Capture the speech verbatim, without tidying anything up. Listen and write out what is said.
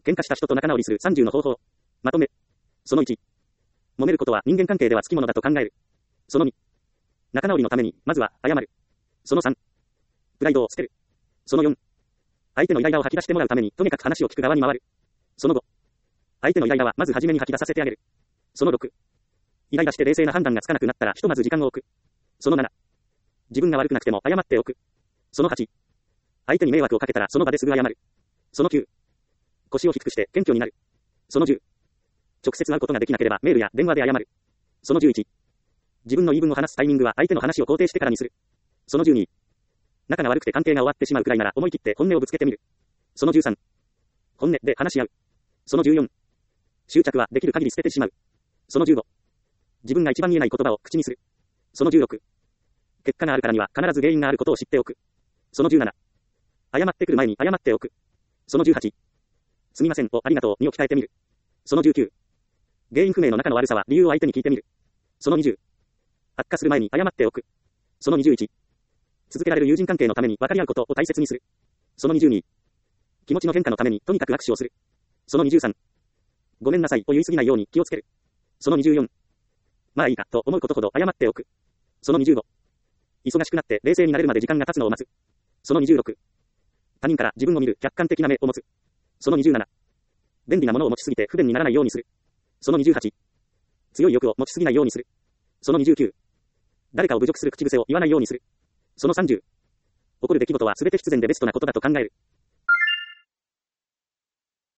喧嘩した人と仲直りするさんじゅうの方法。まとめ。そのいち。揉めることは人間関係ではつきものだと考える。そのに。仲直りのために、まずは、謝る。そのさん。プライドを捨てる。そのよん。相手のイライラを吐き出してもらうために、とにかく話を聞く側に回る。そのご。相手のイライラは、まず初めに吐き出させてあげる。そのろく。イライラして冷静な判断がつかなくなったら、ひとまず時間を置く。そのなな。自分が悪くなくても謝っておく。そのはち。相手に迷惑をかけたらその場ですぐ謝る。そのきゅう。腰を低くして謙虚になる。そのじゅう。直接会うことができなければメールや電話で謝る。そのじゅういち。自分の言い分を話すタイミングは相手の話を肯定してからにする。そのじゅうに。仲が悪くて関係が終わってしまうくらいなら思い切って本音をぶつけてみる。そのじゅうさん。本音で話し合う。そのじゅうよん。執着はできる限り捨ててしまう。そのじゅうご。自分が一番言えない言葉を口にする。そのじゅうろく。結果があるからには必ず原因があることを知っておく。そのじゅうなな。謝ってくる前に謝っておく。そのじゅうはち。すみませんをありがとうに置き換えてみる。そのじゅうきゅう。原因不明の仲の悪さは理由を相手に聞いてみる。そのにじゅう。悪化する前に謝っておく。そのにじゅういち。続けられる友人関係のために分かり合うことを大切にする。そのにじゅうに。気持ちの変化のためにとにかく握手をする。そのにじゅうさん。ごめんなさいと言い過ぎないように気をつける。そのにじゅうよん。まあいいかと思うことほど謝っておく。そのにじゅうご。忙しくなって冷静になれるまで時間が経つのを待つ。そのにじゅうろく。他人から自分を見る客観的な目を持つ。そのにじゅうなな。便利なものを持ちすぎて不便にならないようにする。そのにじゅうはち。強い欲を持ちすぎないようにする。そのにじゅうきゅう。誰かを侮辱する口癖を言わないようにする。そのさんじゅう。起こる出来事は全て必然でベストなことだと考える。